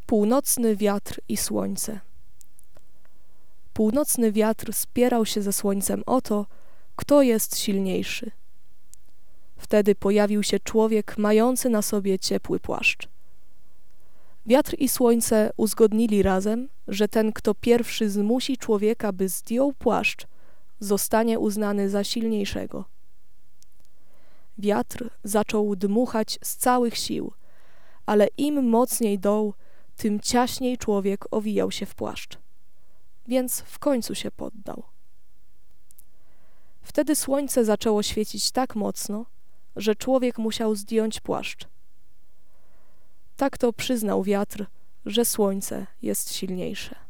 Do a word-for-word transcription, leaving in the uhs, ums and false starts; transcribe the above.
Północny wiatr i słońce. Północny wiatr spierał się ze słońcem o to, kto jest silniejszy. Wtedy pojawił się człowiek mający na sobie ciepły płaszcz. Wiatr i słońce uzgodnili razem, że ten, kto pierwszy zmusi człowieka, by zdjął płaszcz, zostanie uznany za silniejszego. Wiatr zaczął dmuchać z całych sił, ale im mocniej dął, tym ciaśniej człowiek owijał się w płaszcz. Więc w końcu się poddał. Wtedy słońce zaczęło świecić tak mocno, że człowiek musiał zdjąć płaszcz. Tak to przyznał wiatr, że słońce jest silniejsze.